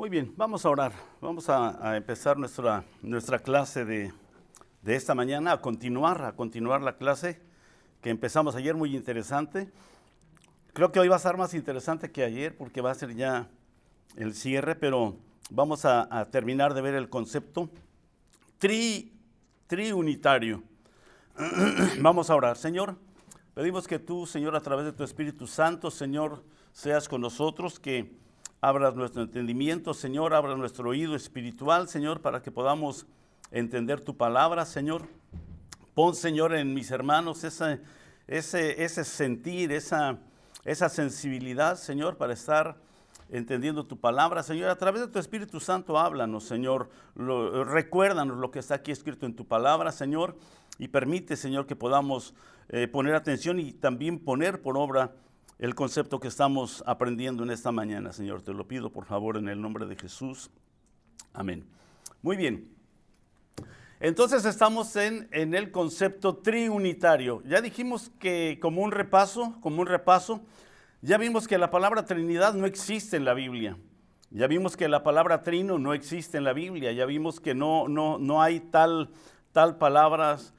Muy bien, vamos a orar. Vamos a empezar nuestra clase de esta mañana, a continuar la clase que empezamos ayer, muy interesante. Creo que hoy va a estar más interesante que ayer porque va a ser ya el cierre, pero vamos a terminar de ver el concepto triunitario. Vamos a orar. Señor, pedimos que tú, Señor, a través de tu Espíritu Santo, Señor, seas con nosotros, que abras nuestro entendimiento, Señor, abra nuestro oído espiritual, Señor, para que podamos entender tu palabra, Señor. Pon, Señor, en mis hermanos ese sentir, esa sensibilidad, Señor, para estar entendiendo tu palabra. Señor, a través de tu Espíritu Santo, háblanos, Señor. Recuérdanos lo que está aquí escrito en tu palabra, Señor, y permite, Señor, que podamos poner atención y también poner por obra el concepto que estamos aprendiendo en esta mañana, Señor. Te lo pido, por favor, en el nombre de Jesús. Amén. Muy bien. Entonces estamos en el concepto triunitario. Ya dijimos que como un repaso, ya vimos que la palabra Trinidad no existe en la Biblia. Ya vimos que la palabra trino no existe en la Biblia. Ya vimos que no hay tal palabras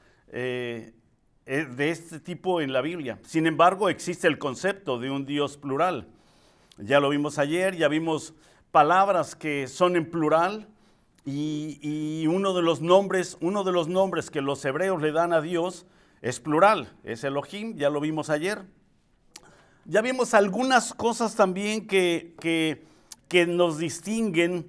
de este tipo en la Biblia. Sin embargo, existe el concepto de un Dios plural. Ya lo vimos ayer, ya vimos palabras que son en plural y uno de los nombres que los hebreos le dan a Dios es plural, es Elohim, ya lo vimos ayer. Ya vimos algunas cosas también que nos distinguen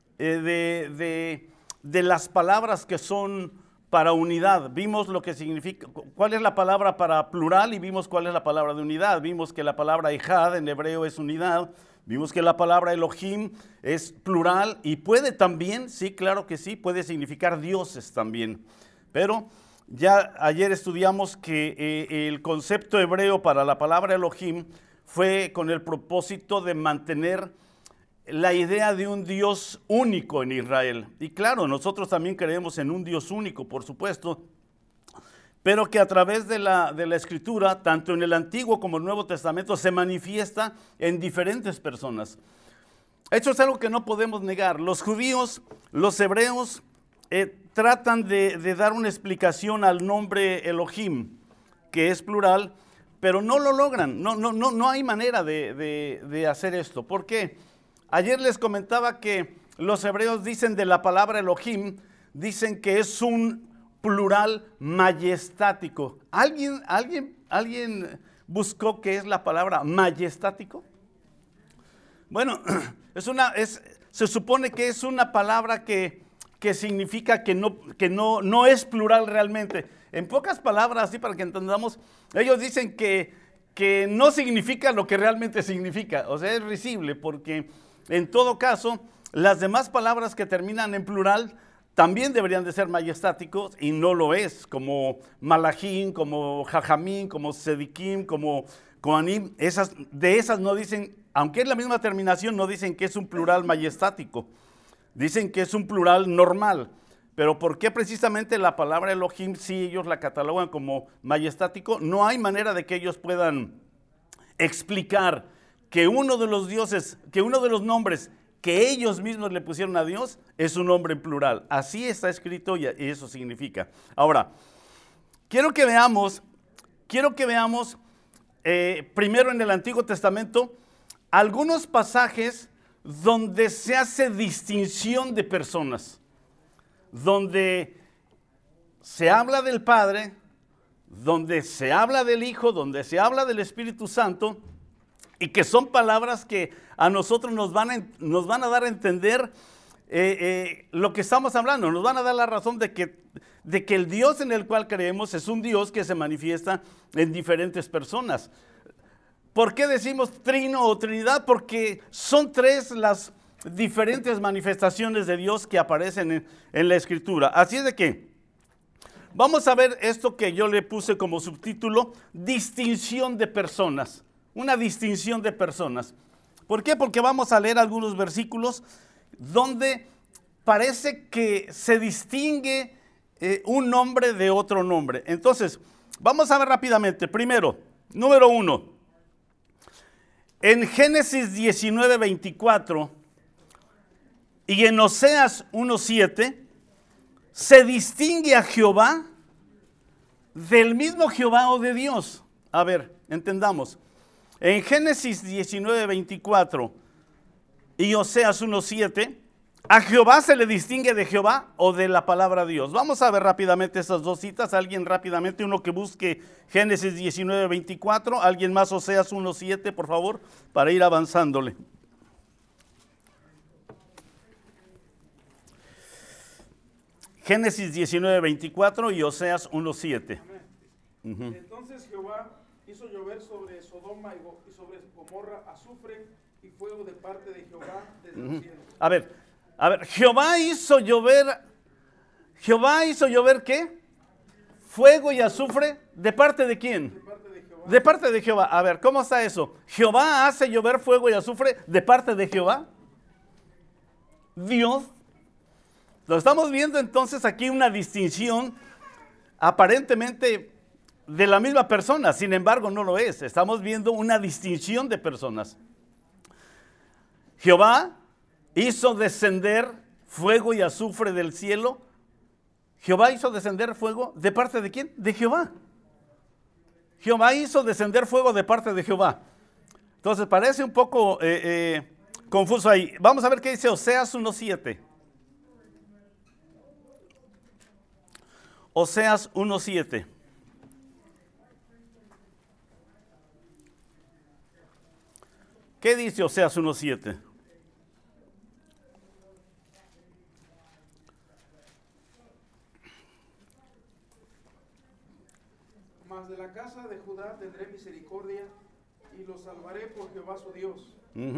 de las palabras que son para unidad. Vimos lo que significa, cuál es la palabra para plural y vimos cuál es la palabra de unidad. Vimos que la palabra ejad en hebreo es unidad. Vimos que la palabra Elohim es plural y puede también, sí, claro que sí, puede significar dioses también. Pero ya ayer estudiamos que el concepto hebreo para la palabra Elohim fue con el propósito de mantener la idea de un Dios único en Israel. Y claro, nosotros también creemos en un Dios único, por supuesto, pero que a través de la Escritura, tanto en el Antiguo como el Nuevo Testamento, se manifiesta en diferentes personas. Esto es algo que no podemos negar. Los judíos, los hebreos, tratan de dar una explicación al nombre Elohim, que es plural, pero no lo logran. No hay manera de hacer esto. ¿Por qué? Ayer les comentaba que los hebreos dicen de la palabra Elohim, dicen que es un plural majestático. ¿Alguien buscó qué es la palabra majestático? Bueno, se supone que es una palabra que significa que no es plural realmente. En pocas palabras, así para que entendamos, ellos dicen que no significa lo que realmente significa. O sea, es risible porque en todo caso, las demás palabras que terminan en plural también deberían de ser majestáticos y no lo es, como malachim, como jajamim, como sedikim, como kohanim. De esas no dicen, aunque es la misma terminación, no dicen que es un plural majestático. Dicen que es un plural normal. Pero ¿por qué precisamente la palabra Elohim, si ellos la catalogan como majestático? No hay manera de que ellos puedan explicar que uno de los dioses, que uno de los nombres que ellos mismos le pusieron a Dios es un nombre en plural. Así está escrito y eso significa. Ahora, quiero que veamos primero en el Antiguo Testamento algunos pasajes donde se hace distinción de personas, donde se habla del Padre, donde se habla del Hijo, donde se habla del Espíritu Santo, y que son palabras que a nosotros nos van a dar a entender lo que estamos hablando, nos van a dar la razón de que el Dios en el cual creemos es un Dios que se manifiesta en diferentes personas. ¿Por qué decimos trino o trinidad? Porque son tres las diferentes manifestaciones de Dios que aparecen en la Escritura. Así es de que vamos a ver esto que yo le puse como subtítulo, distinción de personas. Una distinción de personas. ¿Por qué? Porque vamos a leer algunos versículos donde parece que se distingue un nombre de otro nombre. Entonces, vamos a ver rápidamente. Primero, número 1. En Génesis 19:24 Y en Oseas 1:7 se distingue a Jehová del mismo Jehová o de Dios. A ver, entendamos. En Génesis 19:24 y Oseas 1:7, a Jehová se le distingue de Jehová o de la palabra Dios. Vamos a ver rápidamente esas dos citas. Alguien rápidamente, uno que busque Génesis 19:24, alguien más Oseas 1:7, por favor, para ir avanzándole. Génesis 19:24 y Oseas 1:7. Entonces Jehová hizo llover sobre Sodoma y sobre Gomorra azufre y fuego de parte de Jehová desde el cielo. A ver, Jehová hizo llover ¿qué? Fuego y azufre, ¿de parte de quién? De parte de Jehová. De parte de Jehová. A ver, ¿cómo está eso? Jehová hace llover fuego y azufre, ¿de parte de Jehová? Dios. Lo estamos viendo entonces aquí una distinción aparentemente de la misma persona, sin embargo no lo es. Estamos viendo una distinción de personas. Jehová hizo descender fuego y azufre del cielo. Jehová hizo descender fuego, ¿de parte de quién? De Jehová. Jehová hizo descender fuego de parte de Jehová. Entonces parece un poco confuso ahí. Vamos a ver qué dice Oseas 1:7. Oseas 1:7. ¿Qué dice Oseas 1:7? Mas de la casa de Judá tendré misericordia y los salvaré por Jehová su Dios.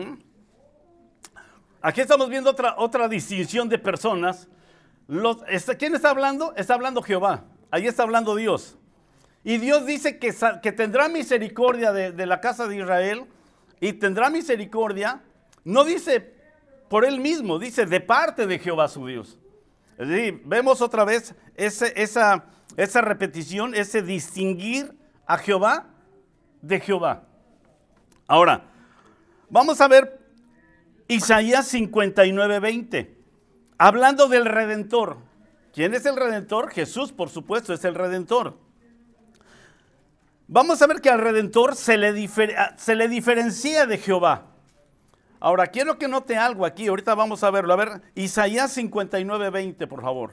Aquí estamos viendo otra distinción de personas. ¿Quién está hablando? Está hablando Jehová. Ahí está hablando Dios. Y Dios dice que tendrá misericordia de la casa de Israel y tendrá misericordia. No dice por él mismo, dice de parte de Jehová su Dios. Es decir, vemos otra vez esa repetición, ese distinguir a Jehová de Jehová. Ahora, vamos a ver Isaías 59:20. Hablando del Redentor. ¿Quién es el Redentor? Jesús, por supuesto, es el Redentor. Vamos a ver que al Redentor se le diferencia de Jehová. Ahora, quiero que note algo aquí, ahorita vamos a verlo. A ver, Isaías 59:20, por favor.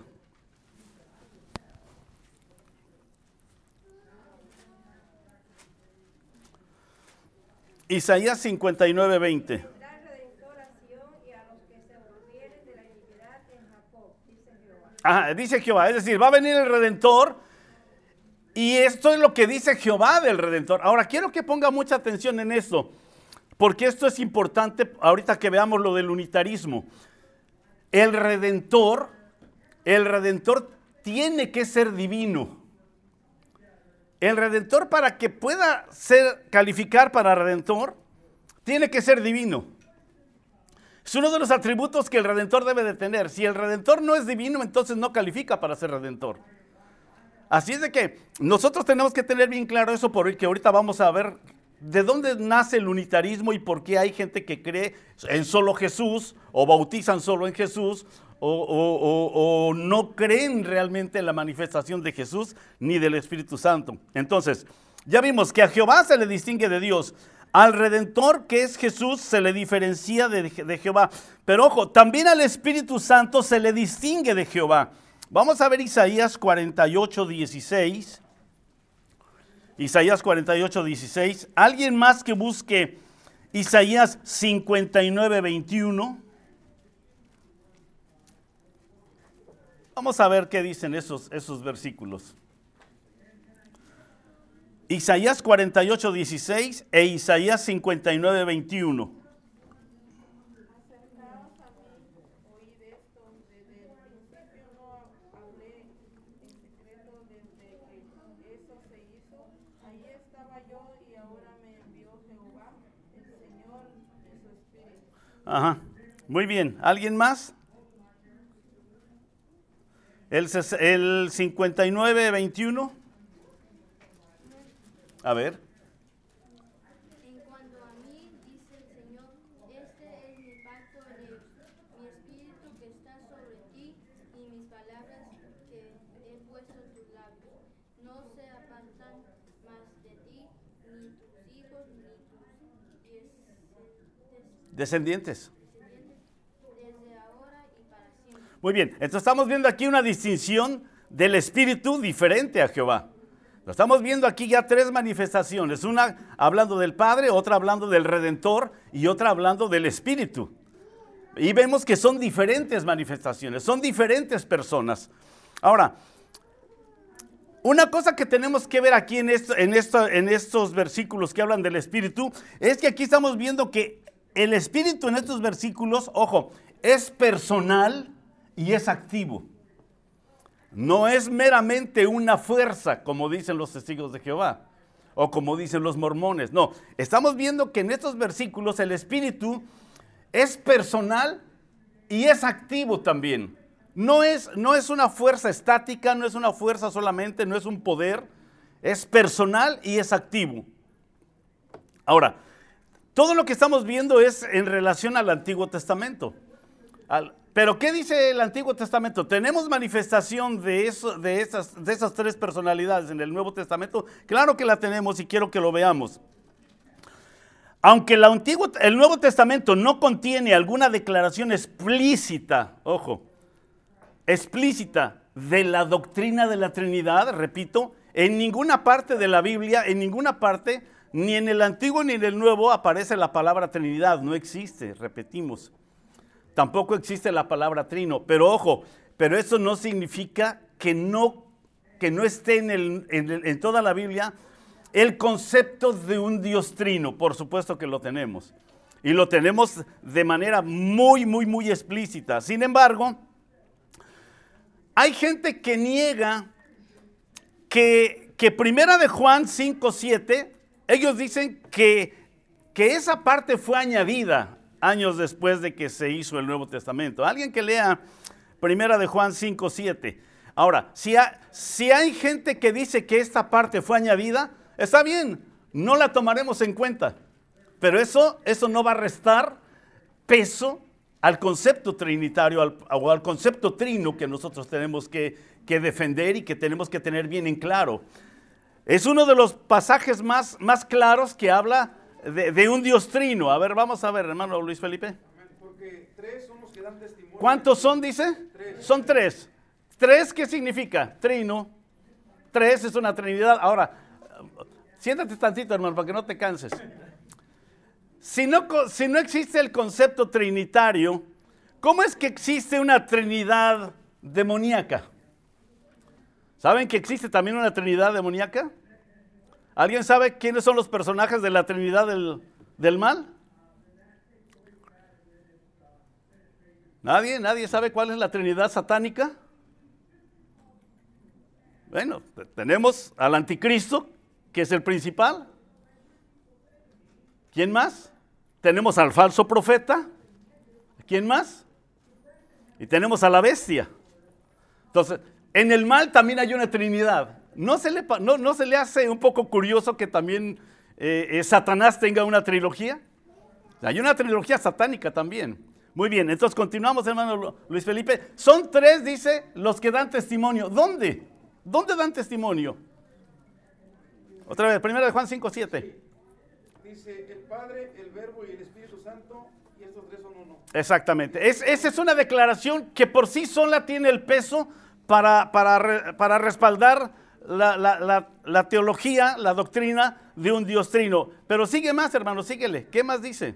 Isaías 59:20. Ajá, dice Jehová, es decir, va a venir el Redentor y esto es lo que dice Jehová del Redentor. Ahora, quiero que ponga mucha atención en esto, porque esto es importante ahorita que veamos lo del unitarismo. El Redentor tiene que ser divino. El Redentor, para que pueda calificar para Redentor, tiene que ser divino. Es uno de los atributos que el Redentor debe de tener. Si el Redentor no es divino, entonces no califica para ser Redentor. Así es de que nosotros tenemos que tener bien claro eso, porque ahorita vamos a ver de dónde nace el unitarismo y por qué hay gente que cree en solo Jesús, o bautizan solo en Jesús, o no creen realmente en la manifestación de Jesús ni del Espíritu Santo. Entonces, ya vimos que a Jehová se le distingue de Dios. Al Redentor, que es Jesús, se le diferencia de Jehová. Pero ojo, también al Espíritu Santo se le distingue de Jehová. Vamos a ver Isaías 48:16. Isaías 48:16. Alguien más que busque Isaías 59:21. Vamos a ver qué dicen esos versículos. Isaías 48:16 e Isaías 59:21. Acercaos a mí, oíd esto, desde el principio no hablé en secreto, desde que eso se hizo. Allí estaba yo y ahora me envió Jehová, el Señor en su espíritu. Ajá, muy bien. ¿Alguien más? El 59:21. A ver. En cuanto a mí, dice el Señor, este es mi pacto de mi espíritu Descendientes. desde ahora y para siempre. Muy bien, entonces estamos viendo aquí una distinción del espíritu diferente a Jehová. Lo estamos viendo aquí ya tres manifestaciones, una hablando del Padre, otra hablando del Redentor y otra hablando del Espíritu. Y vemos que son diferentes manifestaciones, son diferentes personas. Ahora, una cosa que tenemos que ver aquí en estos versículos que hablan del Espíritu, es que aquí estamos viendo que el Espíritu en estos versículos, ojo, es personal y es activo. No es meramente una fuerza, como dicen los testigos de Jehová, o como dicen los mormones. No, estamos viendo que en estos versículos el Espíritu es personal y es activo también. No es una fuerza estática, no es una fuerza solamente, no es un poder, es personal y es activo. Ahora, todo lo que estamos viendo es en relación al Antiguo Testamento. Pero ¿qué dice el Antiguo Testamento? ¿Tenemos manifestación de esas tres personalidades en el Nuevo Testamento? Claro que la tenemos y quiero que lo veamos. Aunque el Nuevo Testamento no contiene alguna declaración explícita, ojo, explícita de la doctrina de la Trinidad, repito, en ninguna parte de la Biblia, en ninguna parte, ni en el Antiguo ni en el Nuevo aparece la palabra Trinidad, no existe, repetimos. Tampoco existe la palabra trino, pero ojo, pero eso no significa que no esté en toda la Biblia el concepto de un Dios trino. Por supuesto que lo tenemos. Y lo tenemos de manera muy, muy, muy explícita. Sin embargo, hay gente que niega que Primera de Juan 5:7, ellos dicen que esa parte fue añadida años después de que se hizo el Nuevo Testamento. Alguien que lea Primera de Juan 5:7. Ahora, si hay gente que dice que esta parte fue añadida, está bien, no la tomaremos en cuenta. Pero eso no va a restar peso al concepto trinitario o al concepto trino que nosotros tenemos que defender y que tenemos que tener bien en claro. Es uno de los pasajes más claros que habla de un Dios trino. A ver, vamos a ver, hermano Luis Felipe. Porque tres son los que dan testimonio. ¿Cuántos son, dice? Tres. Son tres. ¿Tres qué significa? Trino. Tres es una trinidad. Ahora, siéntate tantito, hermano, para que no te canses. Si no existe el concepto trinitario, ¿cómo es que existe una trinidad demoníaca? ¿Saben que existe también una trinidad demoníaca? ¿Alguien sabe quiénes son los personajes de la trinidad del mal? ¿Nadie sabe cuál es la trinidad satánica? Bueno, tenemos al anticristo, que es el principal. ¿Quién más? Tenemos al falso profeta. ¿Quién más? Y tenemos a la bestia. Entonces, en el mal también hay una trinidad. ¿No se le hace un poco curioso que también Satanás tenga una trilogía? Hay una trilogía satánica también. Muy bien, entonces continuamos, hermano Luis Felipe. Son tres, dice, los que dan testimonio. ¿Dónde? ¿Dónde dan testimonio? Otra vez, 1 Juan 5:7. Dice el Padre, el Verbo y el Espíritu Santo, y estos tres son uno. Exactamente. Esa es una declaración que por sí sola tiene el peso para respaldar la teología, la doctrina de un Dios trino. Pero sigue más, hermano, síguele. ¿Qué más dice?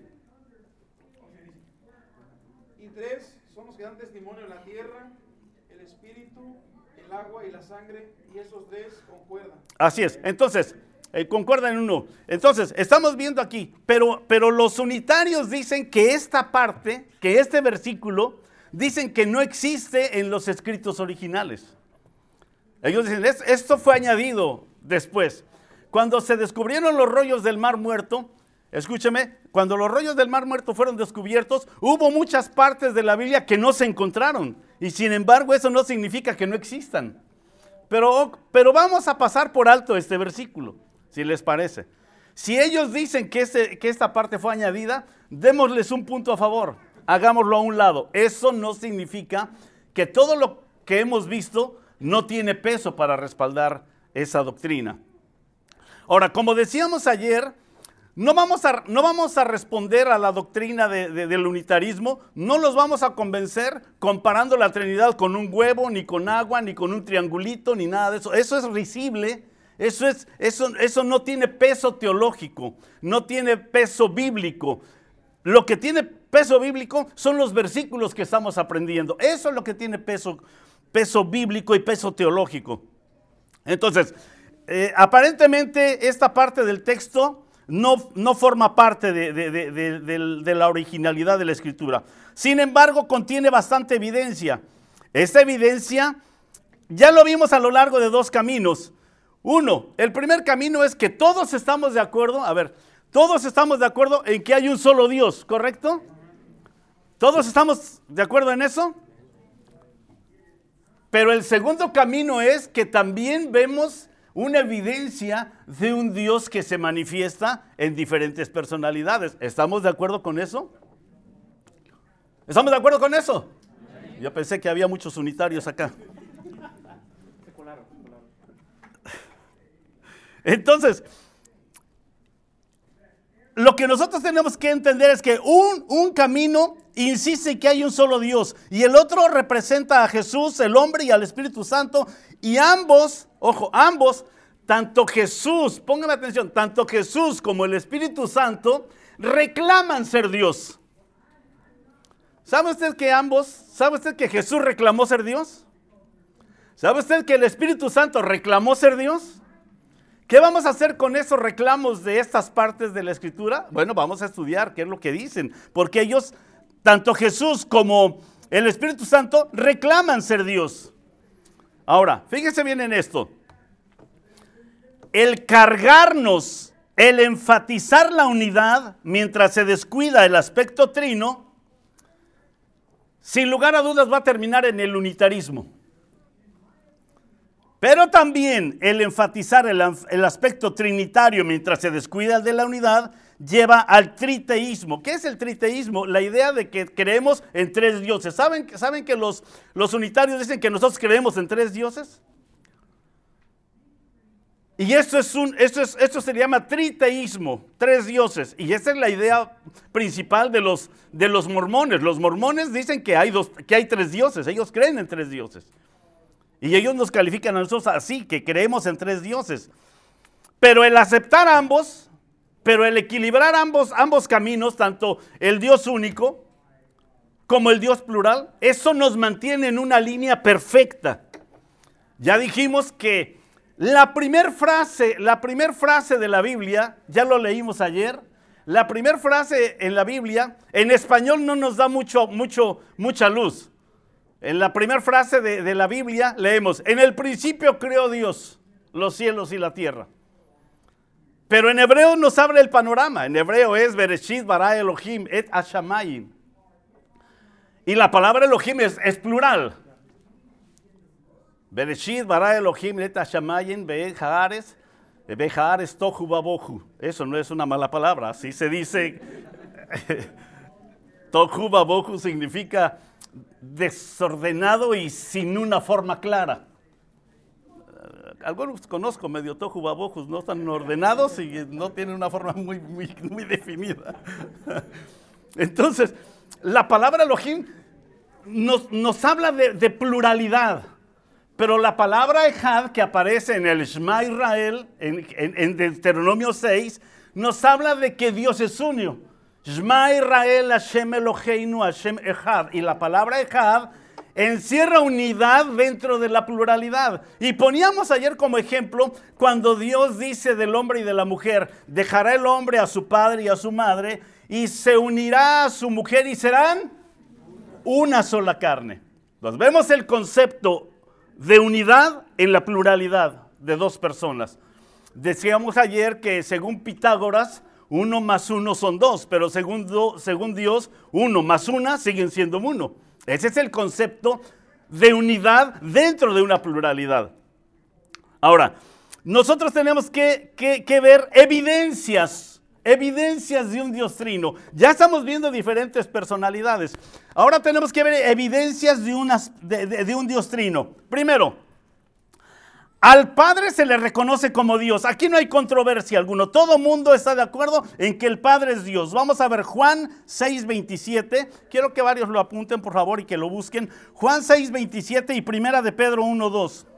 Y tres son los que dan testimonio en la tierra, el Espíritu, el agua y la sangre, y esos tres concuerdan. Así es. Entonces, concuerdan en uno. Entonces, estamos viendo aquí, pero los unitarios dicen que esta parte, que este versículo, dicen que no existe en los escritos originales. Ellos dicen, esto fue añadido después. Cuando se descubrieron los rollos del Mar Muerto, escúcheme, cuando los rollos del Mar Muerto fueron descubiertos, hubo muchas partes de la Biblia que no se encontraron. Y sin embargo, eso no significa que no existan. Pero vamos a pasar por alto este versículo, si les parece. Si ellos dicen que esta parte fue añadida, démosles un punto a favor. Hagámoslo a un lado. Eso no significa que todo lo que hemos visto no tiene peso para respaldar esa doctrina. Ahora, como decíamos ayer, No vamos a responder a la doctrina del unitarismo, no los vamos a convencer comparando la Trinidad con un huevo, ni con agua, ni con un triangulito, ni nada de eso. Eso es risible, eso no tiene peso teológico, no tiene peso bíblico. Lo que tiene peso bíblico son los versículos que estamos aprendiendo. Eso es lo que tiene peso bíblico y peso teológico. Entonces, aparentemente esta parte del texto no forma parte de la originalidad de la Escritura. Sin embargo, contiene bastante evidencia. Esta evidencia ya lo vimos a lo largo de dos caminos. Uno, el primer camino es que todos estamos de acuerdo, todos estamos de acuerdo en que hay un solo Dios, ¿correcto? ¿Todos estamos de acuerdo en eso? Pero el segundo camino es que también vemos una evidencia de un Dios que se manifiesta en diferentes personalidades. ¿Estamos de acuerdo con eso? ¿Estamos de acuerdo con eso? Yo pensé que había muchos unitarios acá. Entonces, lo que nosotros tenemos que entender es que un camino insiste que hay un solo Dios y el otro representa a Jesús, el hombre, y al Espíritu Santo, y ambos, tanto Jesús, póngame atención, tanto Jesús como el Espíritu Santo reclaman ser Dios. ¿Sabe usted que Jesús reclamó ser Dios? ¿Sabe usted que el Espíritu Santo reclamó ser Dios? ¿Qué vamos a hacer con esos reclamos de estas partes de la Escritura? Bueno, vamos a estudiar qué es lo que dicen, porque ellos, tanto Jesús como el Espíritu Santo, reclaman ser Dios. Ahora, fíjense bien en esto. El cargarnos, el enfatizar la unidad mientras se descuida el aspecto trino, sin lugar a dudas va a terminar en el unitarismo. Pero también el enfatizar el aspecto trinitario mientras se descuida el de la unidad lleva al triteísmo. ¿Qué es el triteísmo? La idea de que creemos en tres dioses. ¿Saben que los unitarios dicen que nosotros creemos en tres dioses? Y esto se llama triteísmo, tres dioses. Y esa es la idea principal de los mormones. Los mormones dicen que hay tres dioses, ellos creen en tres dioses. Y ellos nos califican a nosotros así, que creemos en tres dioses. Pero el aceptar ambos, el equilibrar ambos caminos, tanto el Dios único como el Dios plural, eso nos mantiene en una línea perfecta. Ya dijimos que la primer frase de la Biblia, ya lo leímos ayer, la primera frase en la Biblia, en español no nos da mucha luz. En la primera frase de la Biblia leemos, en el principio creó Dios los cielos y la tierra. Pero en hebreo nos abre el panorama. En hebreo es Bereshit bara Elohim et hashamayim. Y la palabra Elohim es plural. Bereshit bara Elohim et hashamayim behaaretz tohu vabohu. Eso no es una mala palabra, así se dice. Tohu vabohu significa desordenado y sin una forma clara. Algunos conozco medio tohu babojos, no están ordenados y no tienen una forma muy definida. Entonces, la palabra Elohim nos habla de pluralidad, pero la palabra Ejad que aparece en el Shema Israel, en Deuteronomio 6, nos habla de que Dios es uno. Shema Israel, Hashem Eloheinu, Hashem Ejad. Y la palabra Ejad encierra unidad dentro de la pluralidad. Y poníamos ayer como ejemplo cuando Dios dice del hombre y de la mujer, dejará el hombre a su padre y a su madre y se unirá a su mujer y serán una sola carne. Entonces vemos el concepto de unidad en la pluralidad de dos personas. Decíamos ayer que según Pitágoras, 1 más 1 son 2, pero según Dios, 1 más 1 siguen siendo 1. Ese es el concepto de unidad dentro de una pluralidad. Ahora, nosotros tenemos que ver evidencias de un Dios trino. Ya estamos viendo diferentes personalidades. Ahora tenemos que ver evidencias de un Dios trino. Primero, Al Padre se le reconoce como Dios. Aquí no hay controversia alguna. Todo mundo está de acuerdo en que el Padre es Dios. Vamos a ver Juan 6:27. Quiero que varios lo apunten, por favor, y que lo busquen. Juan 6:27 y Primera de Pedro 1:2.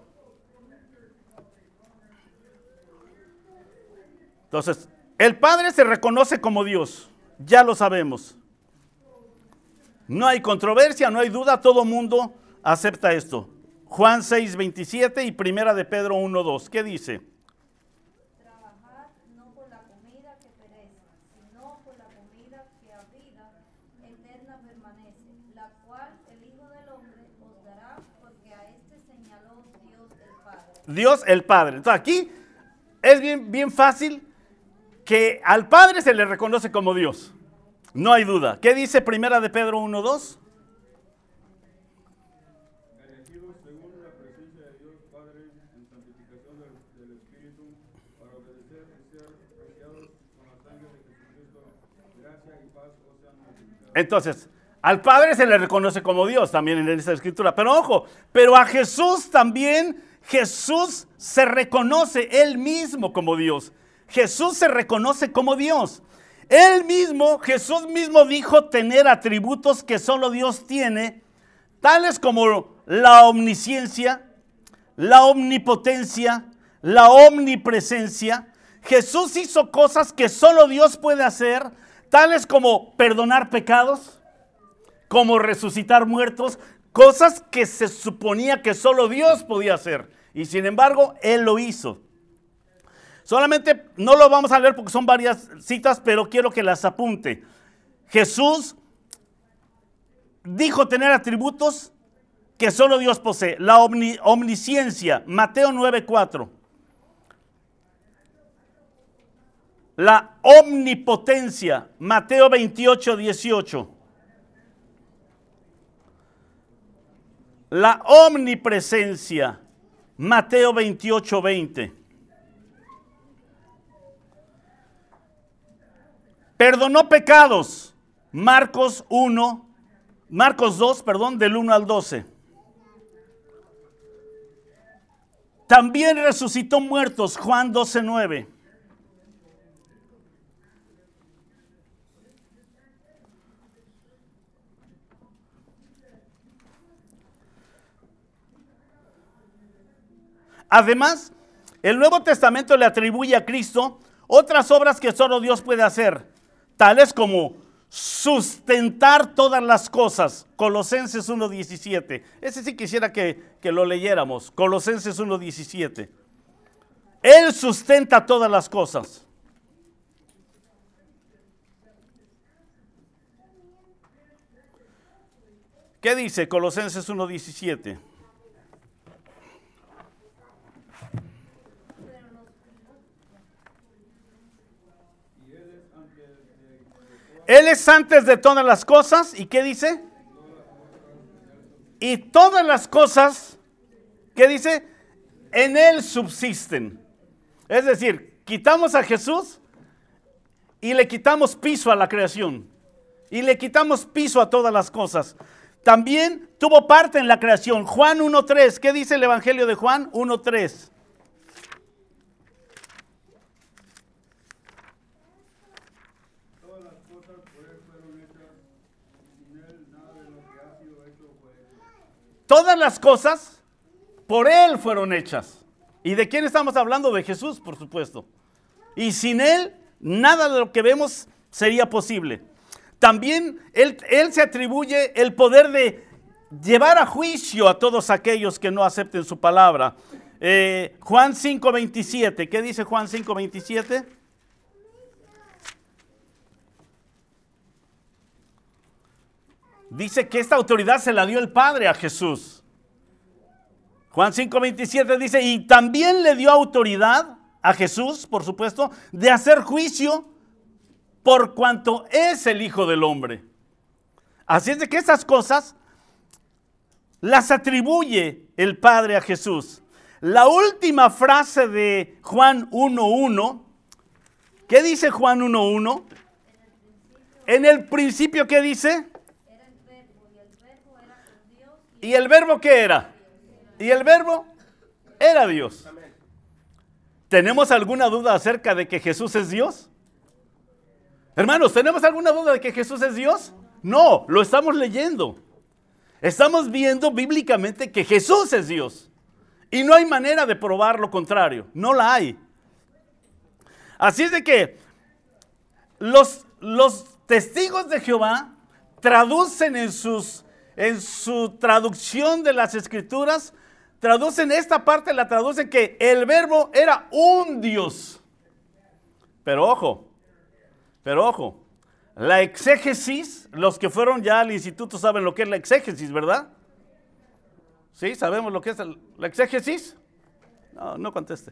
Entonces, el Padre se reconoce como Dios. Ya lo sabemos. No hay controversia, no hay duda. Todo mundo acepta esto. Juan 6:27 y Primera de Pedro 1:2. ¿Qué dice? Trabajad no por la comida que perece, sino por la comida que a vida eterna permanece, la cual el Hijo del Hombre os dará, porque a este señaló Dios el Padre. Dios el Padre. Entonces aquí es bien fácil que al Padre se le reconoce como Dios. No hay duda. ¿Qué dice Primera de Pedro 1:2? Elegidos según la presencia de Dios Padre en santificación del Espíritu, para obedecer y ser apreciados con la sangre de Jesucristo, gracia y paz os sean multiplicadas. Entonces, al Padre se le reconoce como Dios también en esta escritura. Pero ojo, pero a Jesús también, Jesús se reconoce él mismo como Dios. Jesús se reconoce como Dios. Él mismo, Jesús mismo dijo tener atributos que solo Dios tiene, tales como la omnisciencia, la omnipotencia, la omnipresencia. Jesús hizo cosas que solo Dios puede hacer, tales como perdonar pecados, como resucitar muertos, cosas que se suponía que solo Dios podía hacer. Y sin embargo, Él lo hizo. Solamente no lo vamos a leer porque son varias citas, pero quiero que las apunte. Jesús dijo tener atributos que solo Dios posee. La omnisciencia, Mateo 9:4. La omnipotencia, Mateo 28:18. La omnipresencia, Mateo 28:20. Perdonó pecados, Marcos 2, del 1 al 12. También resucitó muertos, Juan 12:9. Además, el Nuevo Testamento le atribuye a Cristo otras obras que solo Dios puede hacer, tales como sustentar todas las cosas, Colosenses 1:17. Ese sí quisiera que lo leyéramos, Colosenses 1:17. Él sustenta todas las cosas. ¿Qué dice Colosenses 1:17? Él es antes de todas las cosas. ¿Y qué dice? Y todas las cosas, ¿qué dice? En Él subsisten. Es decir, quitamos a Jesús y le quitamos piso a la creación. Y le quitamos piso a todas las cosas. También tuvo parte en la creación. Juan 1:3. ¿Qué dice el Evangelio de Juan? 1:3. Todas las cosas por Él fueron hechas. ¿Y de quién estamos hablando? De Jesús, por supuesto. Y sin Él, nada de lo que vemos sería posible. También Él se atribuye el poder de llevar a juicio a todos aquellos que no acepten su palabra. Juan 5:27. ¿Qué dice Juan 5:27? Dice que esta autoridad se la dio el Padre a Jesús. Juan 5:27 dice, y también le dio autoridad a Jesús, por supuesto, de hacer juicio por cuanto es el Hijo del Hombre. Así es de que esas cosas las atribuye el Padre a Jesús. La última frase de Juan 1:1, ¿qué dice Juan 1:1? En el principio, ¿qué dice? Era el verbo, y el verbo era con Dios. ¿Y el verbo qué era? ¿Y el verbo? era Dios. ¿Tenemos alguna duda acerca de que Jesús es Dios? Hermanos, ¿tenemos alguna duda de que Jesús es Dios? No, lo estamos leyendo. Estamos viendo bíblicamente que Jesús es Dios. Y no hay manera de probar lo contrario. No la hay. Así es de que los testigos de Jehová traducen en su traducción de las Escrituras, traducen esta parte, la traducen que el verbo era un Dios. Pero ojo, la exégesis, los que fueron ya al instituto saben lo que es la exégesis, ¿verdad? ¿Sí? ¿Sabemos lo que es la exégesis? No conteste.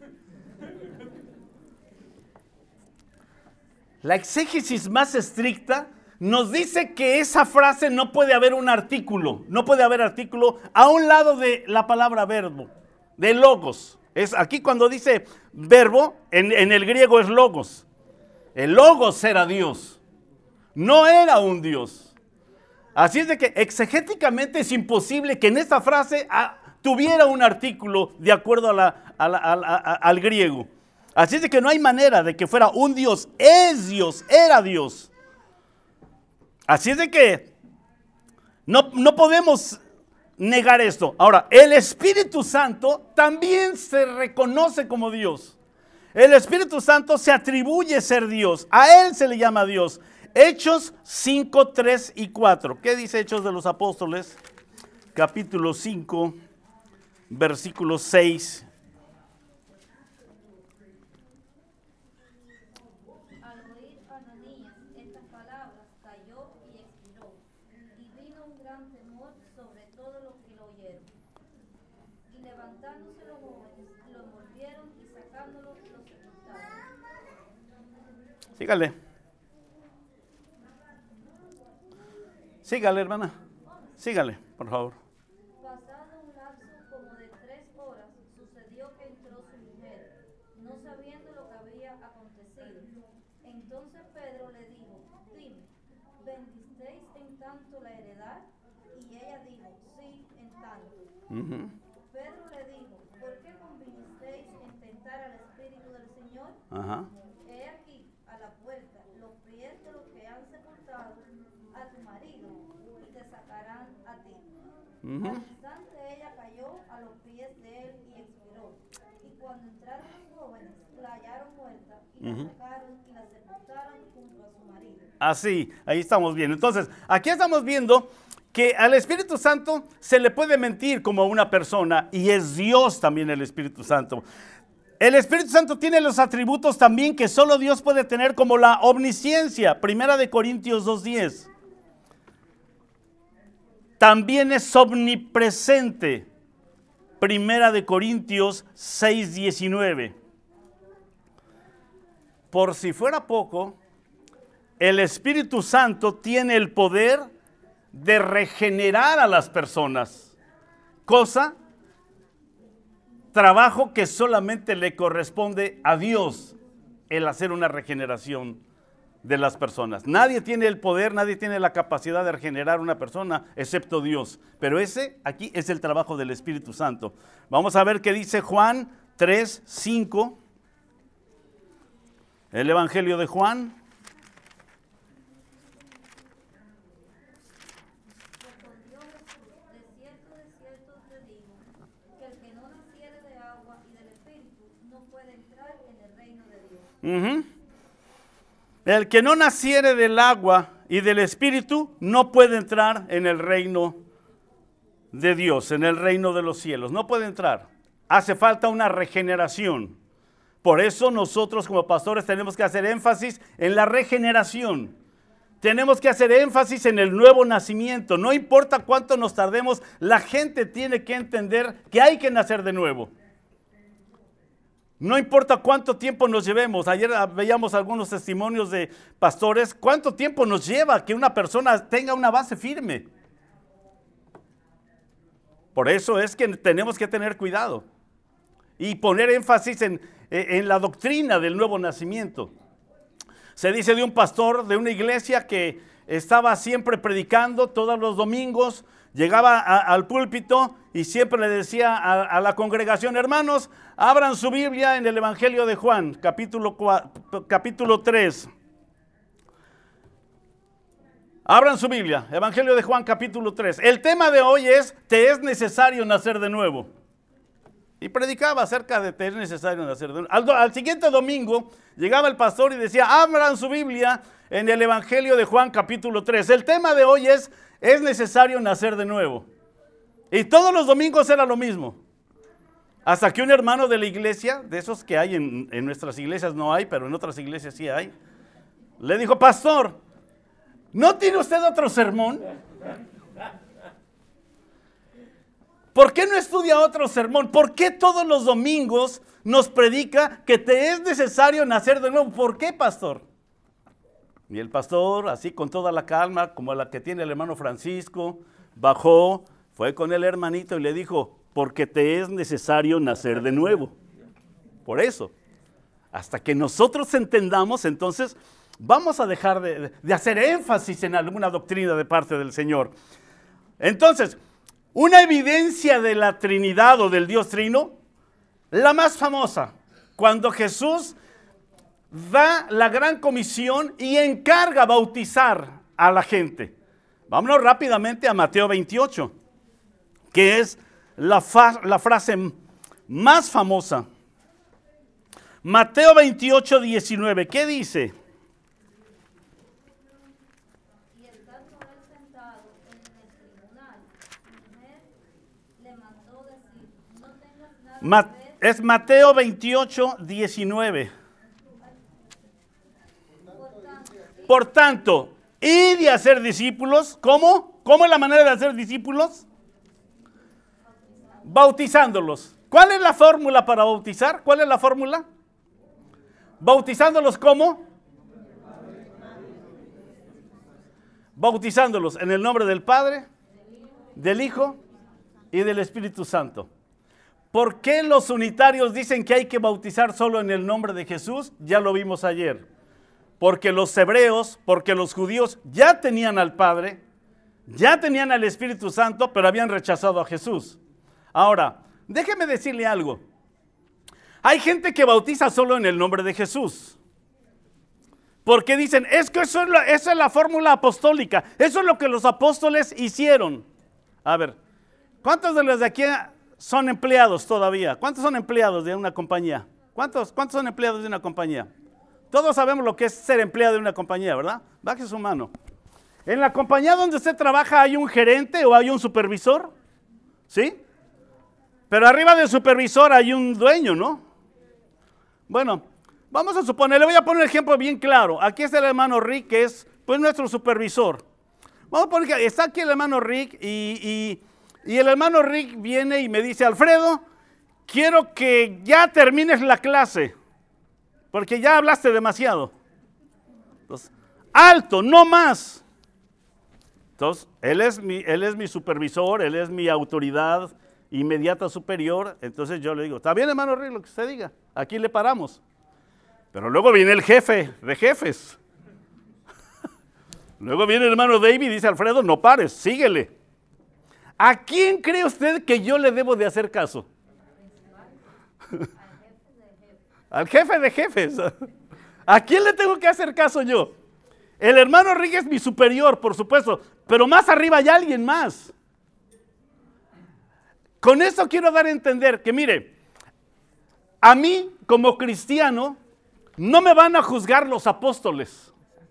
La exégesis más estricta nos dice que esa frase no puede haber un artículo, no puede haber artículo a un lado de la palabra verbo, de logos. Es aquí cuando dice verbo, en el griego es logos. El logos era Dios, no era un Dios. Así es de que exegéticamente es imposible que en esta frase tuviera un artículo de acuerdo al griego. Así es de que no hay manera de que fuera un Dios, es Dios, era Dios. Así es de que no podemos negar esto. Ahora, el Espíritu Santo también se reconoce como Dios. El Espíritu Santo se atribuye ser Dios. A Él se le llama Dios. Hechos 5, 3 y 4. ¿Qué dice Hechos de los Apóstoles? Capítulo 5, versículo 6. Al oír Ananías estas palabras, cayó y expiró, y vino un gran temor sobre todos los que lo oyeron. Y levantándose los jóvenes, lo envolvieron y sacándolo, lo sepultaron. Sígale, hermana. Sígale, por favor. Pasado un lapso como de 3 horas, sucedió que entró su mujer, no sabiendo lo que había acontecido. Entonces Pedro le dijo: dime, ¿bendisteis en tanto la heredad? Y ella dijo: sí, en tanto. Pedro le dijo: ¿por qué convinisteis en tentar al Espíritu del Señor? He aquí, a la puerta, los pies de los que han sepultado a tu marido, y te sacarán a ti. Al instante ella cayó a los pies de él y expiró. Y cuando entraron los jóvenes, la hallaron muerta, y la sacaron y la sepultaron junto a su marido. Así, ahí estamos bien. Entonces, aquí estamos viendo que al Espíritu Santo se le puede mentir como a una persona, y es Dios también el Espíritu Santo. El Espíritu Santo tiene los atributos también que solo Dios puede tener, como la omnisciencia, 1 Corintios 2:10. También es omnipresente, 1 Corintios 6:19. Por si fuera poco, el Espíritu Santo tiene el poder de regenerar a las personas, trabajo que solamente le corresponde a Dios, el hacer una regeneración de las personas. Nadie tiene el poder, nadie tiene la capacidad de regenerar una persona excepto Dios. Pero ese aquí es el trabajo del Espíritu Santo. Vamos a ver qué dice Juan 3:5. El Evangelio de Juan. Respondió Jesús: de cierto te digo, que el que no naciere de agua y del Espíritu no puede entrar en el reino de Dios. El que no naciere del agua y del Espíritu no puede entrar en el reino de Dios, en el reino de los cielos. No puede entrar. Hace falta una regeneración. Por eso nosotros como pastores tenemos que hacer énfasis en la regeneración. Tenemos que hacer énfasis en el nuevo nacimiento. No importa cuánto nos tardemos, la gente tiene que entender que hay que nacer de nuevo. No importa cuánto tiempo nos llevemos. Ayer veíamos algunos testimonios de pastores. ¿Cuánto tiempo nos lleva que una persona tenga una base firme? Por eso es que tenemos que tener cuidado y poner énfasis en la doctrina del nuevo nacimiento. Se dice de un pastor de una iglesia que estaba siempre predicando todos los domingos, llegaba al púlpito y siempre le decía a la congregación, hermanos, abran su Biblia en el Evangelio de Juan, capítulo 3. Abran su Biblia, Evangelio de Juan, capítulo 3. El tema de hoy es, ¿te es necesario nacer de nuevo? Y predicaba acerca de te es necesario nacer de nuevo. Al siguiente domingo llegaba el pastor y decía, abran su Biblia en el Evangelio de Juan, capítulo 3. El tema de hoy es necesario nacer de nuevo. Y todos los domingos era lo mismo. Hasta que un hermano de la iglesia, de esos que hay en nuestras iglesias no hay, pero en otras iglesias sí hay, le dijo, pastor, ¿no tiene usted otro sermón? ¿Por qué no estudia otro sermón? ¿Por qué todos los domingos nos predica que te es necesario nacer de nuevo? ¿Por qué, pastor? Y el pastor, así con toda la calma, como la que tiene el hermano Francisco, bajó, fue con el hermanito y le dijo, porque te es necesario nacer de nuevo. Por eso, hasta que nosotros entendamos, entonces vamos a dejar de hacer énfasis en alguna doctrina de parte del Señor. Entonces, una evidencia de la Trinidad o del Dios Trino, la más famosa, cuando Jesús da la gran comisión y encarga bautizar a la gente. Vámonos rápidamente a Mateo 28, que es la frase más famosa. Mateo 28, 19, ¿qué dice? Y estando él sentado en el tribunal, su mujer le mandó decir, no tengas nada que ver. Es Mateo 28, 19. Por tanto, id y hacer discípulos. ¿Cómo? ¿Cómo es la manera de hacer discípulos? Bautizándolos. ¿Cuál es la fórmula para bautizar? ¿Cuál es la fórmula? Bautizándolos, ¿cómo? Bautizándolos en el nombre del Padre, del Hijo y del Espíritu Santo. ¿Por qué los unitarios dicen que hay que bautizar solo en el nombre de Jesús? Ya lo vimos ayer. Porque los hebreos, porque los judíos ya tenían al Padre, ya tenían al Espíritu Santo, pero habían rechazado a Jesús. Ahora, déjeme decirle algo. Hay gente que bautiza solo en el nombre de Jesús. Porque dicen, es que esa es la fórmula apostólica. Eso es lo que los apóstoles hicieron. A ver, ¿cuántos de los de aquí son empleados todavía? ¿Cuántos son empleados de una compañía? ¿Cuántos son empleados de una compañía? Todos sabemos lo que es ser empleado de una compañía, ¿verdad? Baje su mano. ¿En la compañía donde usted trabaja hay un gerente o hay un supervisor? ¿Sí? Pero arriba del supervisor hay un dueño, ¿no? Bueno, vamos a suponer, le voy a poner un ejemplo bien claro. Aquí está el hermano Rick, que es pues nuestro supervisor. Vamos a poner que está aquí el hermano Rick y el hermano Rick viene y me dice, Alfredo, quiero que ya termines la clase. Porque ya hablaste demasiado. Entonces, alto, no más. Entonces, él es mi supervisor, él es mi autoridad inmediata superior. Entonces yo le digo, está bien, hermano Rick, lo que usted diga, aquí le paramos. Pero luego viene el jefe de jefes. Luego viene el hermano David y dice, Alfredo, no pares, síguele. ¿A quién cree usted que yo le debo de hacer caso? Al jefe de jefes. ¿A quién le tengo que hacer caso yo? El hermano Rick es mi superior, por supuesto, pero más arriba hay alguien más. Con esto quiero dar a entender que, mire, a mí como cristiano no me van a juzgar los apóstoles.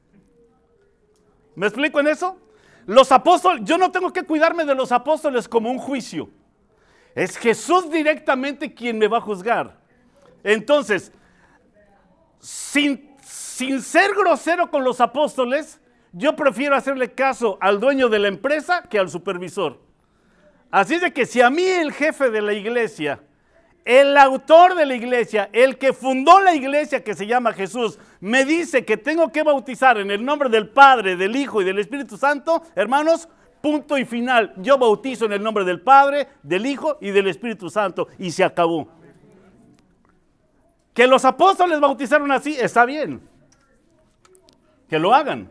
¿Me explico en eso? Los apóstoles, yo no tengo que cuidarme de los apóstoles como un juicio. Es Jesús directamente quien me va a juzgar. Entonces, sin ser grosero con los apóstoles, yo prefiero hacerle caso al dueño de la empresa que al supervisor. Así es de que si a mí el jefe de la iglesia, el autor de la iglesia, el que fundó la iglesia que se llama Jesús, me dice que tengo que bautizar en el nombre del Padre, del Hijo y del Espíritu Santo, hermanos, punto y final. Yo bautizo en el nombre del Padre, del Hijo y del Espíritu Santo y se acabó. Que los apóstoles bautizaron así, está bien. Que lo hagan.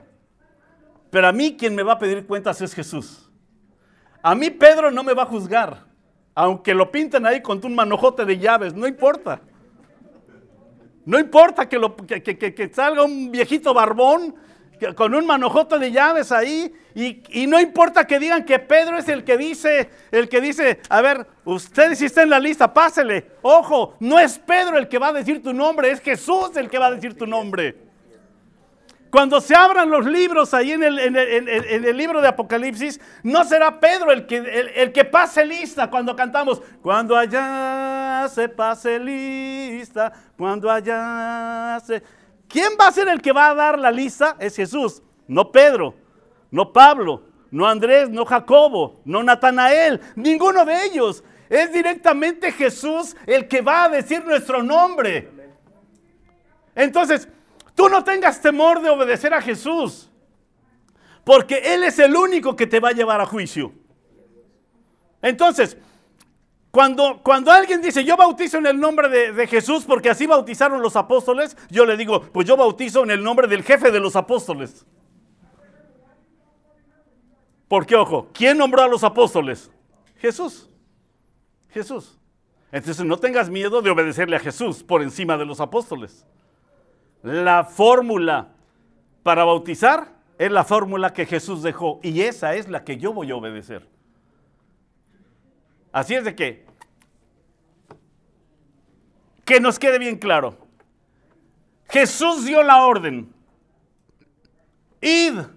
Pero a mí quien me va a pedir cuentas es Jesús. A mí Pedro no me va a juzgar. Aunque lo pinten ahí con un manojote de llaves, no importa. No importa que salga un viejito barbón con un manojote de llaves ahí, y no importa que digan que Pedro es el que dice, a ver, usted si está en la lista, pásele. Ojo, no es Pedro el que va a decir tu nombre, es Jesús el que va a decir tu nombre. Cuando se abran los libros ahí en el libro de Apocalipsis, no será Pedro el que pase lista cuando cantamos. Cuando allá se pase lista, cuando allá se... ¿Quién va a ser el que va a dar la lista? Es Jesús, no Pedro, no Pablo, no Andrés, no Jacobo, no Natanael, ninguno de ellos. Es directamente Jesús el que va a decir nuestro nombre. Entonces, tú no tengas temor de obedecer a Jesús, porque Él es el único que te va a llevar a juicio. Entonces, cuando alguien dice, yo bautizo en el nombre de Jesús porque así bautizaron los apóstoles, yo le digo, pues yo bautizo en el nombre del jefe de los apóstoles. Porque, ojo, ¿quién nombró a los apóstoles? Jesús. Jesús. Entonces no tengas miedo de obedecerle a Jesús por encima de los apóstoles. La fórmula para bautizar es la fórmula que Jesús dejó, y esa es la que yo voy a obedecer. Así es de que nos quede bien claro. Jesús dio la orden. Id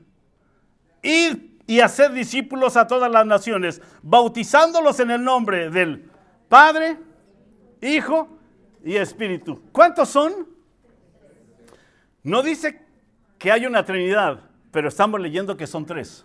y haced discípulos a todas las naciones, bautizándolos en el nombre del Padre, Hijo y Espíritu. ¿Cuántos son? No dice que hay una Trinidad, pero estamos leyendo que son 3.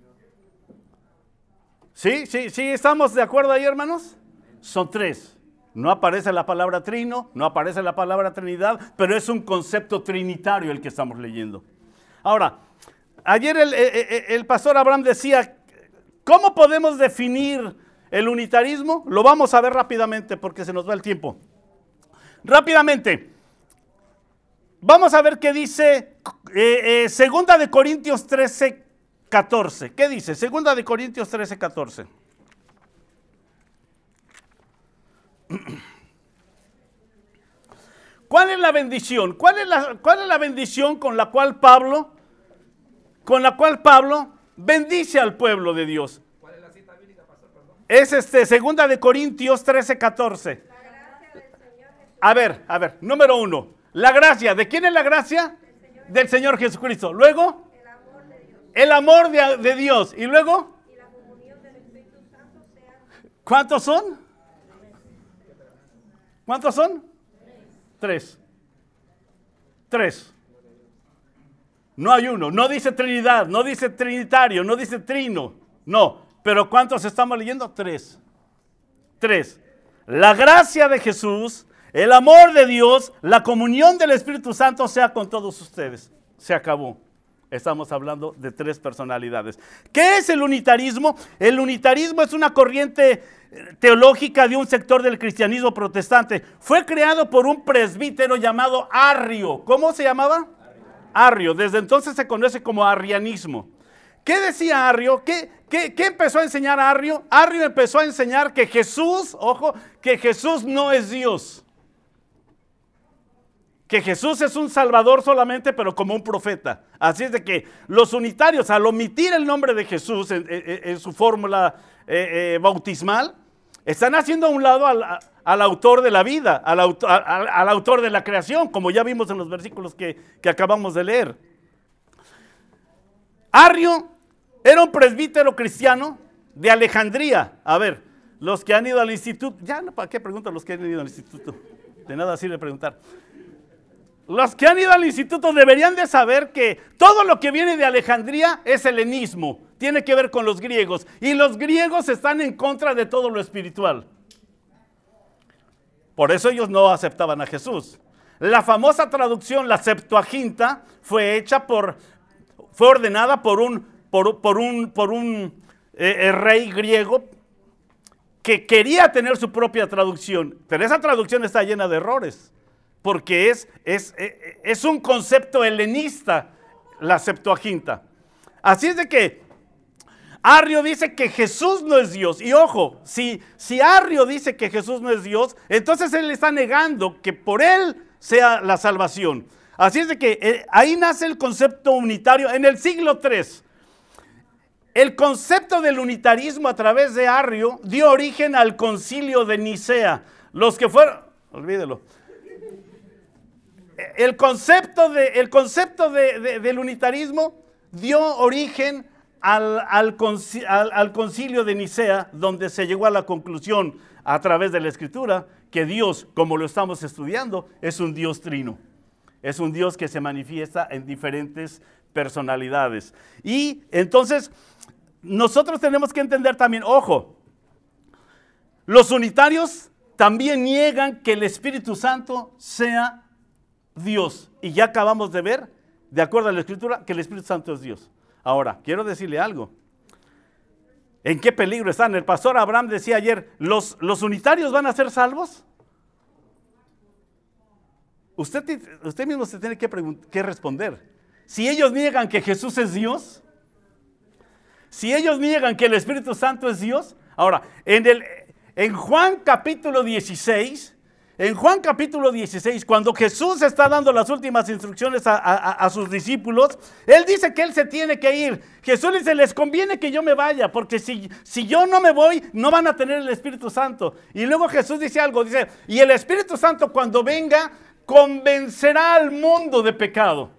¿Sí? ¿Estamos de acuerdo ahí, hermanos? Son 3. No aparece la palabra trino, no aparece la palabra Trinidad, pero es un concepto trinitario el que estamos leyendo. Ahora, ayer el pastor Abraham decía, ¿cómo podemos definir el unitarismo? Lo vamos a ver rápidamente porque se nos va el tiempo. Rápidamente. Vamos a ver qué dice Segunda de Corintios 13:14. ¿Qué dice? Segunda de Corintios 13:14. ¿Cuál es la bendición? ¿Cuál es la bendición con la cual Pablo bendice al pueblo de Dios? ¿Cuál es la cita bíblica, pastor? Perdón. Es Segunda de Corintios 13:14. A ver, número 1. La gracia, ¿de quién es la gracia? Del Señor Jesucristo. Luego, el amor de Dios. Y luego, ¿cuántos son? ¿Cuántos son? 3. No hay uno, no dice Trinidad, no dice Trinitario, no dice Trino. No, pero ¿cuántos estamos leyendo? 3. La gracia de Jesús, el amor de Dios, la comunión del Espíritu Santo sea con todos ustedes. Se acabó. Estamos hablando de 3 personalidades. ¿Qué es el unitarismo? El unitarismo es una corriente teológica de un sector del cristianismo protestante. Fue creado por un presbítero llamado Arrio. ¿Cómo se llamaba? Arrio. Desde entonces se conoce como arrianismo. ¿Qué decía Arrio? ¿Qué empezó a enseñar Arrio? Arrio empezó a enseñar que Jesús, ojo, que Jesús no es Dios. Que Jesús es un salvador solamente, pero como un profeta. Así es de que los unitarios, al omitir el nombre de Jesús en su fórmula bautismal, están haciendo a un lado al autor de la vida, al autor de la creación, como ya vimos en los versículos que acabamos de leer. Arrio era un presbítero cristiano de Alejandría. A ver, los que han ido al instituto, ya no, ¿para qué preguntan los que han ido al instituto? De nada sirve preguntar. Los que han ido al instituto deberían de saber que todo lo que viene de Alejandría es helenismo, tiene que ver con los griegos, y los griegos están en contra de todo lo espiritual. Por eso ellos no aceptaban a Jesús. La famosa traducción, la Septuaginta, fue ordenada por un rey griego que quería tener su propia traducción, pero esa traducción está llena de errores. Porque es un concepto helenista la Septuaginta. Así es de que Arrio dice que Jesús no es Dios. Y ojo, si Arrio dice que Jesús no es Dios, entonces él está negando que por él sea la salvación. Así es de que ahí nace el concepto unitario en el siglo III. El concepto del unitarismo a través de Arrio dio origen al concilio de Nicea. Los que fueron, olvídelo. El concepto del unitarismo dio origen al concilio de Nicea, donde se llegó a la conclusión a través de la Escritura que Dios, como lo estamos estudiando, es un Dios trino. Es un Dios que se manifiesta en diferentes personalidades. Y entonces nosotros tenemos que entender también, ojo, los unitarios también niegan que el Espíritu Santo sea Dios. Y ya acabamos de ver, de acuerdo a la Escritura, que el Espíritu Santo es Dios. Ahora, quiero decirle algo. ¿En qué peligro están? El pastor Abraham decía ayer, ¿los unitarios van a ser salvos? Usted mismo se tiene que responder. Si ellos niegan que Jesús es Dios, si ellos niegan que el Espíritu Santo es Dios, ahora, en Juan capítulo 16, cuando Jesús está dando las últimas instrucciones a sus discípulos, Él dice que Él se tiene que ir. Jesús dice, les conviene que yo me vaya, porque si yo no me voy, no van a tener el Espíritu Santo. Y luego Jesús dice algo, dice, y el Espíritu Santo cuando venga, convencerá al mundo de pecado.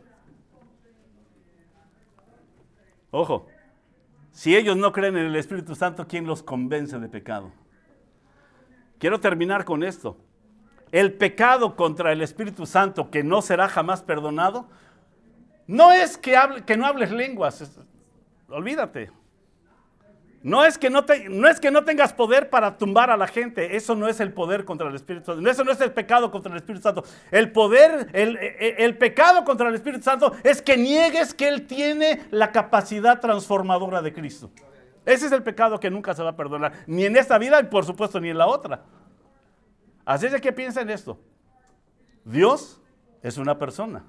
Ojo, si ellos no creen en el Espíritu Santo, ¿quién los convence de pecado? Quiero terminar con esto. El pecado contra el Espíritu Santo, que no será jamás perdonado, no es que no hables lenguas, olvídate. No es que no tengas poder para tumbar a la gente, eso no es el poder contra el Espíritu Santo, eso no es el pecado contra el Espíritu Santo. El pecado contra el Espíritu Santo es que niegues que Él tiene la capacidad transformadora de Cristo. Ese es el pecado que nunca se va a perdonar, ni en esta vida y por supuesto ni en la otra. Así es de que piensa en esto. Dios es una persona.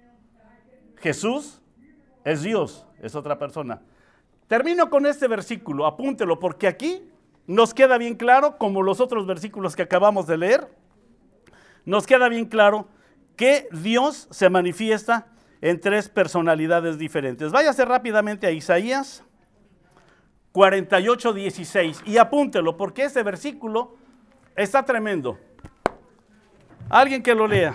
Jesús es Dios, es otra persona. Termino con este versículo, apúntelo, porque aquí nos queda bien claro, como los otros versículos que acabamos de leer, nos queda bien claro que Dios se manifiesta en tres personalidades diferentes. Váyase rápidamente a Isaías 48:16 y apúntelo, porque ese versículo está tremendo. Alguien que lo lea.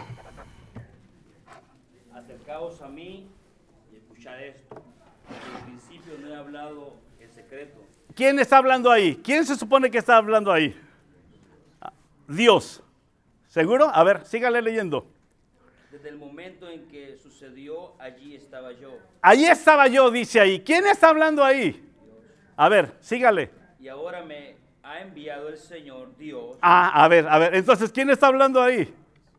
Acercaos a mí y escuchad esto. Desde el principio no he hablado en secreto. ¿Quién está hablando ahí? ¿Quién se supone que está hablando ahí? Dios. ¿Seguro? A ver, sígale leyendo. Desde el momento en que sucedió, allí estaba yo. Allí estaba yo, dice ahí. ¿Quién está hablando ahí? A ver, sígale. Y ahora me ha enviado el Señor Dios. A ver. Entonces, ¿quién está hablando ahí?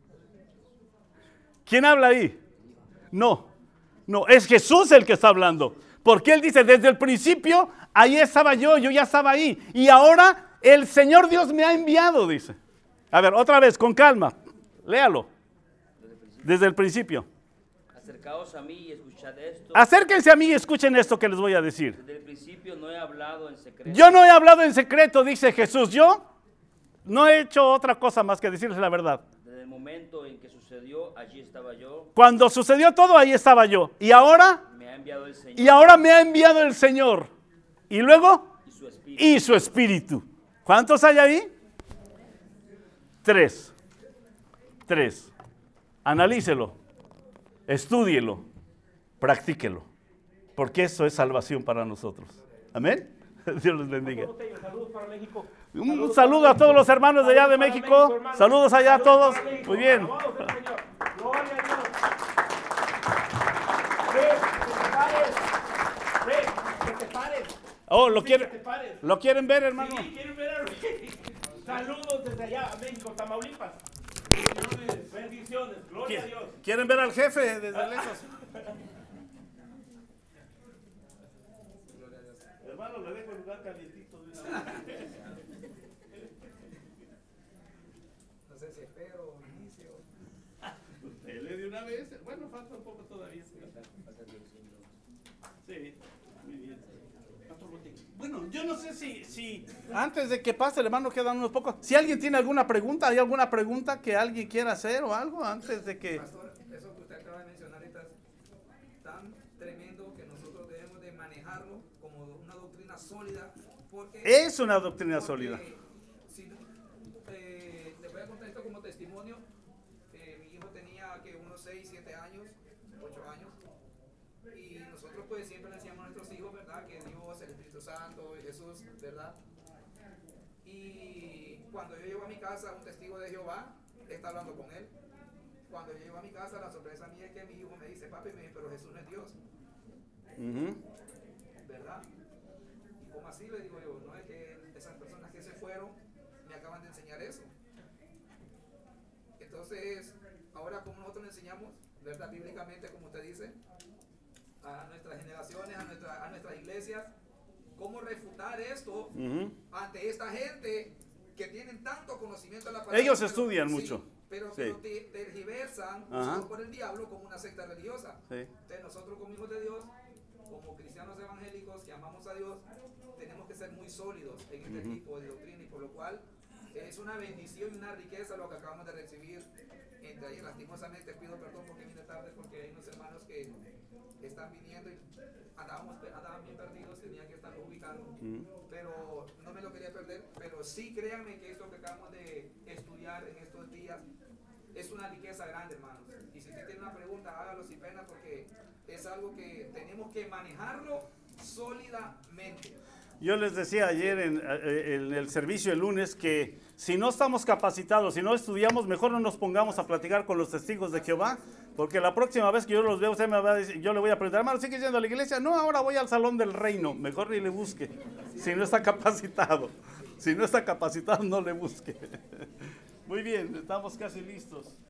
¿Quién habla ahí? No, es Jesús el que está hablando. Porque Él dice, desde el principio, ahí estaba yo ya estaba ahí. Y ahora el Señor Dios me ha enviado, dice. A ver, otra vez, con calma, léalo. Desde el principio. Acercaos a mí y escuchad esto. Acérquense a mí y escuchen esto que les voy a decir. Desde el principio no he hablado en secreto. Yo no he hablado en secreto, dice Jesús. Yo no he hecho otra cosa más que decirles la verdad. Desde el momento en que sucedió, allí estaba yo. Cuando sucedió todo, ahí estaba yo. Y ahora Me ha enviado el Señor. Y ahora me ha enviado el Señor. Y luego, y su espíritu. ¿Cuántos hay ahí? 3. Analícelo, estúdielo, practíquelo, porque eso es salvación para nosotros. Amén. Dios les bendiga. Saludos para México. Un saludo a todos los hermanos de allá de México. Saludos allá a todos. Muy bien. Gloria a Dios. Que te pares. Oh, ¿lo quieren ver, hermano? Sí, quieren ver a Rey. Saludos desde allá a México, Tamaulipas. Bendiciones, gloria a Dios. ¿Quieren ver al jefe desde lejos? Hermano, le dejo el lugar calientito de una vez. No sé si espero o inicio. ¿Le de una vez? Bueno, falta un poco todavía. Sí, muy bien. Pastor Botín. yo no sé si antes de que pase el hermano quedan unos pocos. Si alguien tiene alguna pregunta, ¿hay alguna pregunta que alguien quiera hacer o algo antes de que? Pastor, eso que usted acaba de mencionar ahorita es tan tremendo que nosotros debemos de manejarlo como una doctrina sólida. Porque, Es una doctrina sólida. Si, les voy a contar esto como testimonio. Mi hijo tenía que unos 6, 7 años, 8 años. Y nosotros pues siempre le enseñamos a nuestros hijos, ¿verdad? Que Dios, el Espíritu Santo, Jesús, ¿verdad? Y cuando yo llego a mi casa, un testigo de Jehová está hablando con él. Cuando yo llego a mi casa, la sorpresa mía es que mi hijo me dice, papi, pero Jesús no es Dios. ¿Verdad? ¿Y cómo así? Le digo yo, no es que esas personas que se fueron me acaban de enseñar eso. Entonces, ahora como nosotros le enseñamos, ¿verdad? Bíblicamente, como usted dice, a nuestras generaciones, a nuestras iglesias, cómo refutar esto ante esta gente que tienen tanto conocimiento de la palabra. Ellos estudian mucho. Pero Sí. que lo tergiversan usados por el diablo como una secta religiosa. Sí. Entonces nosotros como hijos de Dios, como cristianos evangélicos que amamos a Dios, tenemos que ser muy sólidos en este tipo de doctrina, y por lo cual es una bendición y una riqueza lo que acabamos de recibir entre ayer. Lastimosamente pido perdón porque vine tarde, porque hay unos hermanos que están viniendo y andaban bien perdidos, tenían que estar ubicados, pero no me lo quería perder. Pero sí, créanme que esto que acabamos de estudiar en estos días es una riqueza grande, hermanos. Y si usted tiene una pregunta, hágalo sin pena, porque es algo que tenemos que manejarlo sólidamente. Yo les decía ayer en el servicio el lunes que si no estamos capacitados, si no estudiamos, mejor no nos pongamos a platicar con los testigos de Jehová, porque la próxima vez que yo los veo, usted me va a decir, yo le voy a preguntar, hermano, ¿sigue yendo a la iglesia? No, ahora voy al salón del reino. Mejor ni le busque, si no está capacitado. Si no está capacitado, no le busque. Muy bien, estamos casi listos.